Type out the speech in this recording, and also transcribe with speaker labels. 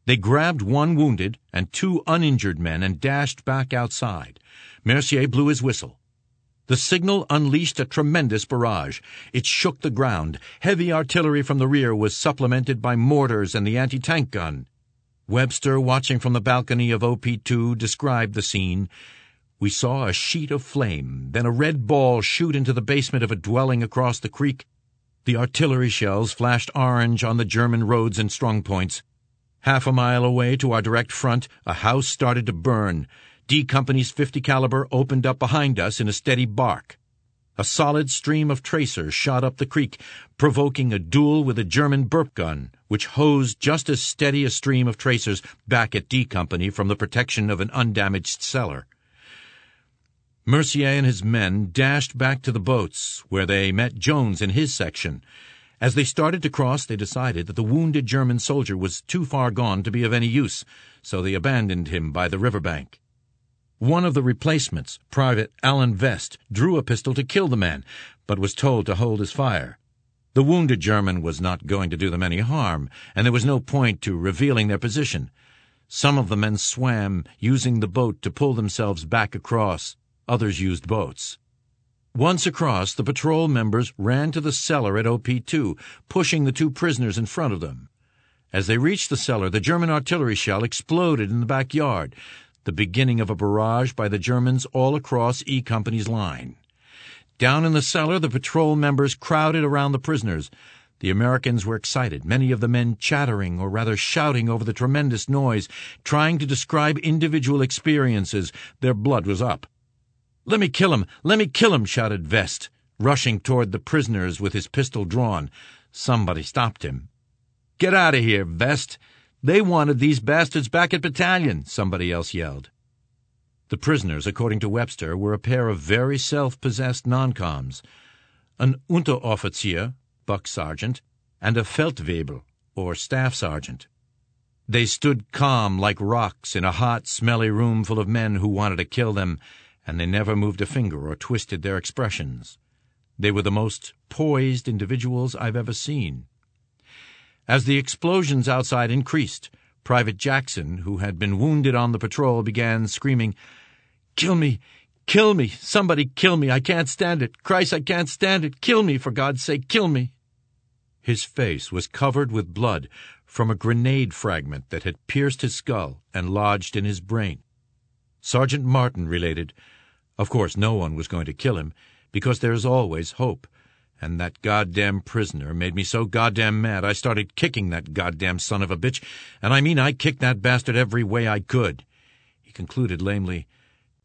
Speaker 1: They grabbed one wounded and 2 uninjured men and dashed back outside. Mercier blew his whistle. The signal unleashed a tremendous barrage. It shook the ground. Heavy artillery from the rear was supplemented by mortars and the anti-tank gun. Webster, watching from the balcony of OP-2, described the scene. We saw a sheet of flame, then a red ball shoot into the basement of a dwelling across the creek. The artillery shells flashed orange on the German roads and strongpoints. Half a mile away to our direct front, a house started to burn. D Company's .50 caliber opened up behind us in a steady bark. A solid stream of tracers shot up the creek, provoking a duel with a German burp gun, which hosed just as steady a stream of tracers back at D Company from the protection of an undamaged cellar. Mercier and his men dashed back to the boats, where they met Jones in his section. As they started to cross, they decided that the wounded German soldier was too far gone to be of any use, so they abandoned him by the riverbank. One of the replacements, Private Alan Vest, drew a pistol to kill the man, but was told to hold his fire. The wounded German was not going to do them any harm, and there was no point to revealing their position. Some of the men swam, using the boat to pull themselves back across. Others used boats. Once across, the patrol members ran to the cellar at OP-2, pushing the 2 prisoners in front of them. As they reached the cellar, the German artillery shell exploded in the backyard, the beginning of a barrage by the Germans all across E Company's line. Down in the cellar, the patrol members crowded around the prisoners. The Americans were excited, many of the men chattering or rather shouting over the tremendous noise, trying to describe individual experiences. Their blood was up. "Let me kill him! Let me kill him!" shouted Vest, rushing toward the prisoners with his pistol drawn. Somebody stopped him. "Get out of here, Vest! They wanted these bastards back at battalion," somebody else yelled. The prisoners, according to Webster, were a pair of very self-possessed non-coms, an Unteroffizier, buck sergeant, and a Feldwebel, or staff sergeant. They stood calm like rocks in a hot, smelly room full of men who wanted to kill them, and they never moved a finger or twisted their expressions. They were the most poised individuals I've ever seen. As the explosions outside increased, Private Jackson, who had been wounded on the patrol, began screaming, "Kill me! Kill me! Somebody kill me! I can't stand it! Christ, I can't stand it! Kill me, for God's sake, kill me!" His face was covered with blood from a grenade fragment that had pierced his skull and lodged in his brain. Sergeant Martin related, "Of course no one was going to kill him, because there's always hope. And that goddamn prisoner made me so goddamn mad I started kicking that goddamn son of a bitch, and I mean I kicked that bastard every way I could." He concluded lamely,